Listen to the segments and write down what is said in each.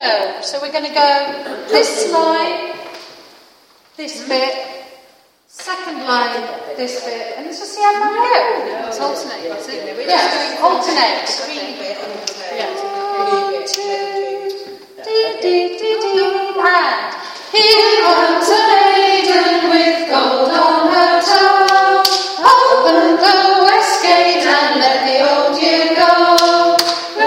So we're going to go this line, this bit, second line, this bit, and let's just see how far we go. It's alternate, isn't it? Yeah, alternate. 1, 2, dee, dee, dee, dee, and here comes a maiden with gold on her toe. Open the west gate and let the old year go.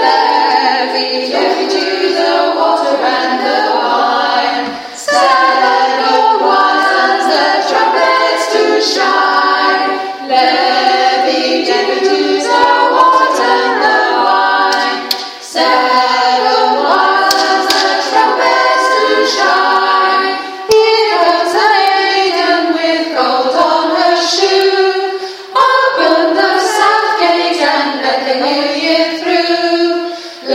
Levy, levy to the water and the wine. Sad old ones, the trumpets to shine. Levy, levy to the water and the wine. Sad old ones, the trumpets to shine. Here comes a maiden with gold on her shoe. Open the south gate and let the new year through.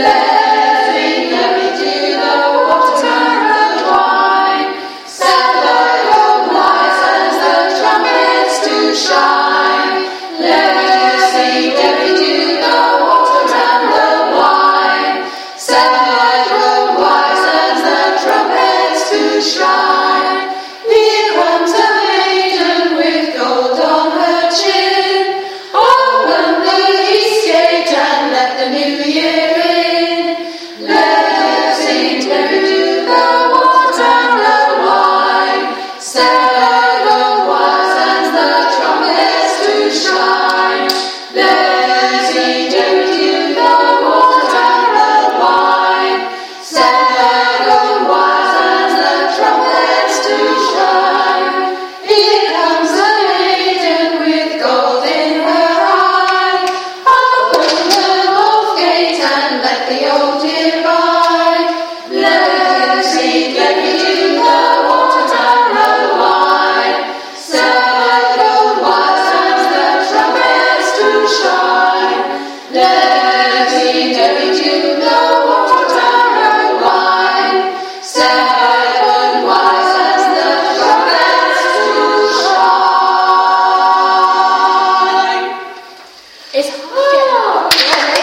Levy, levy to the water and wine. Sad old license, the trumpets to shine. Levy, levy to the water and the wine. Sad old license, the trumpets to shine. Here comes a maiden with gold on her chin. Open the east gate and let the new year in. Levy, levy to the water and the wine. Sad old license, the trumpets to shine. Levy, levy to the water and the wine. Sad old license, the trumpets to shine. Here comes a maiden with gold in her eye. Open the north gate and let the old year by. Levy, levy to the water and the wine. Sad old license, the trumpets to shine. Levy, levy to the water and the wine. Sad old license, the trumpets to shine. It's hard.